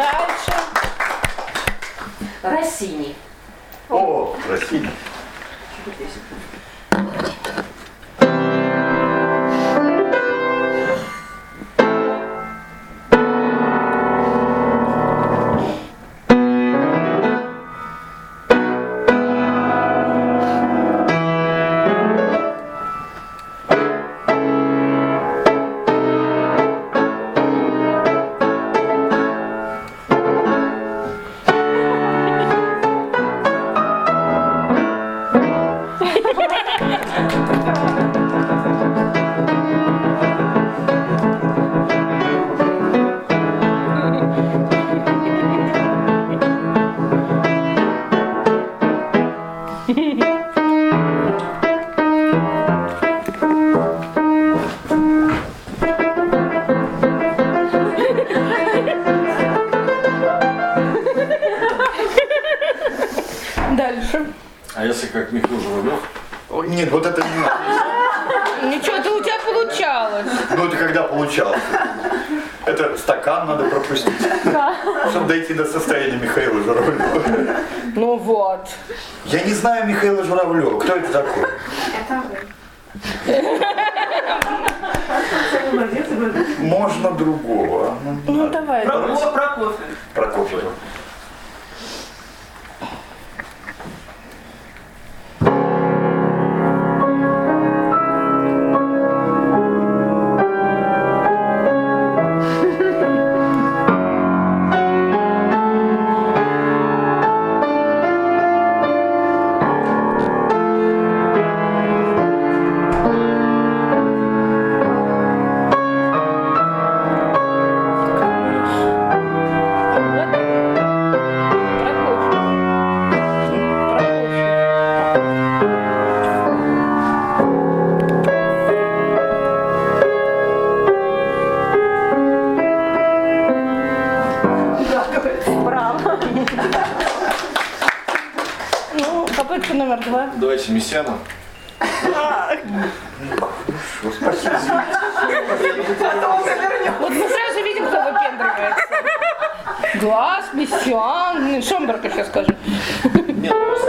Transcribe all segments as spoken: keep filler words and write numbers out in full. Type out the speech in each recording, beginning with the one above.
Дальше. Россини. О, Россини. Дальше. А если как Михаил Журавлев? Ой, нет, вот это не надо. Ничего-то у тебя получалось. Ну это когда получалось. Это стакан надо пропустить, чтобы дойти до состояния Михаила Журавлева. Ну вот. Я не знаю Михаила Журавлева. Кто это такой? Это вы. Можно другого. Ну давай. Прокофьев. Прокофьев. Ну, попытка номер два. Давайте Мессиана. Вот мы сразу видим, кто выпендривается. Глаз, Мессиан, Шомберга сейчас скажем. Нет, просто.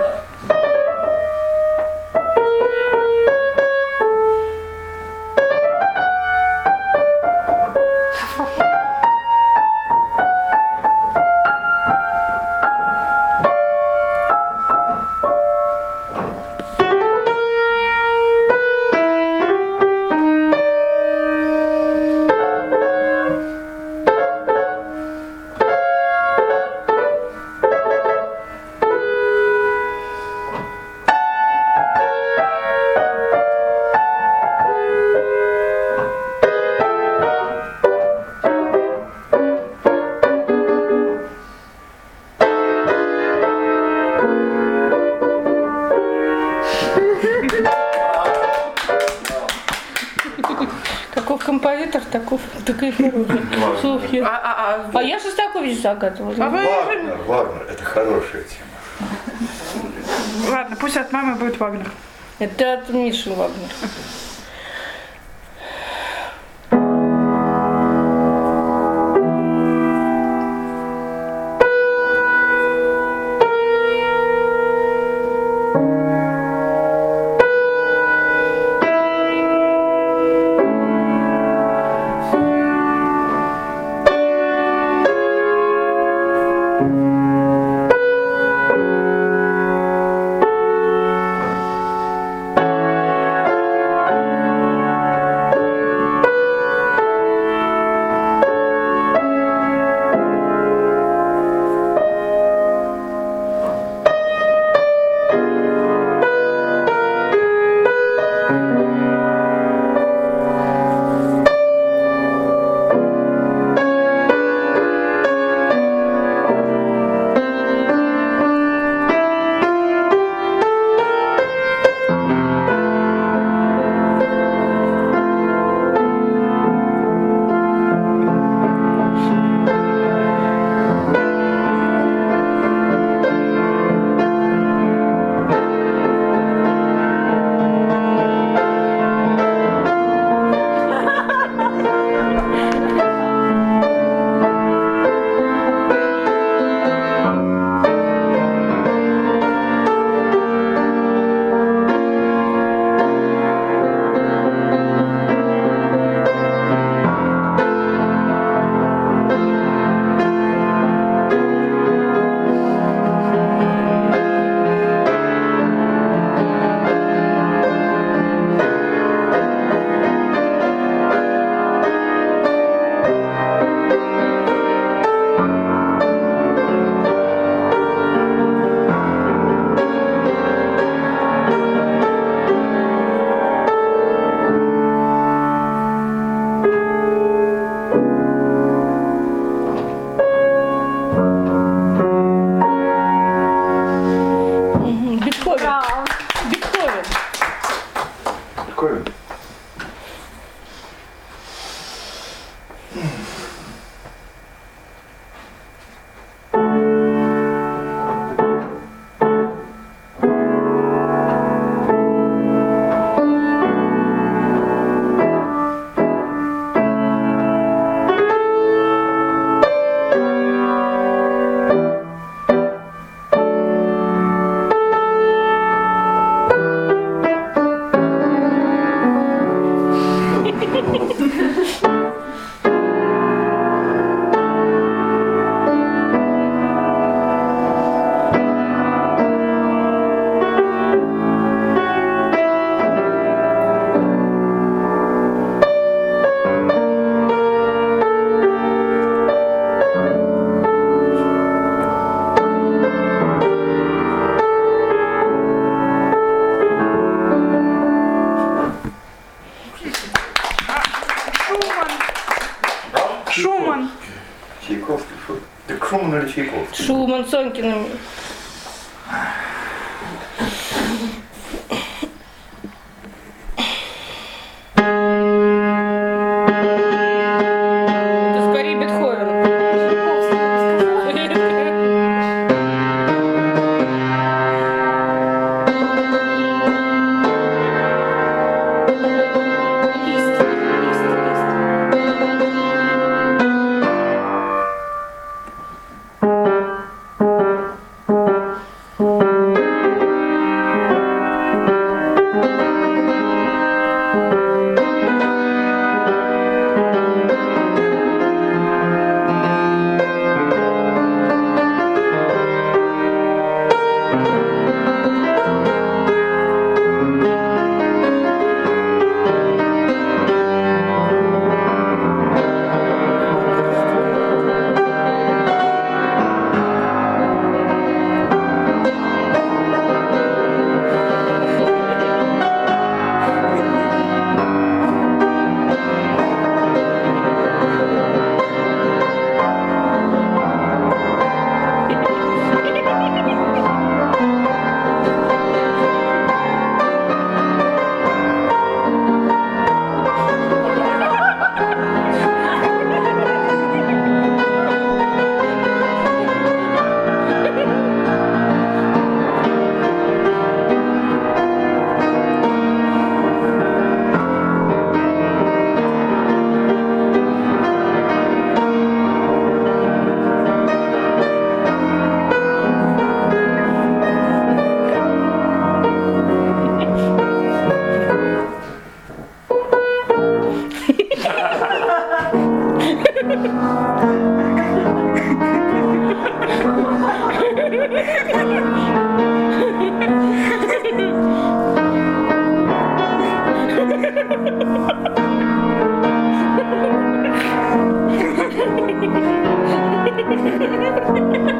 Каков композитор, таков, такой хороший. Слушай, А, а, а, а я Шостакович загадывала. а вы... Вагнер, Вагнер, это хорошая тема. Ладно, пусть от мамы будет Вагнер. Это от Миши Вагнер. Thank Det kommer när det kikar. Шуман, Сонькиным. Это скорее Бетховен. Ha ha ha ha!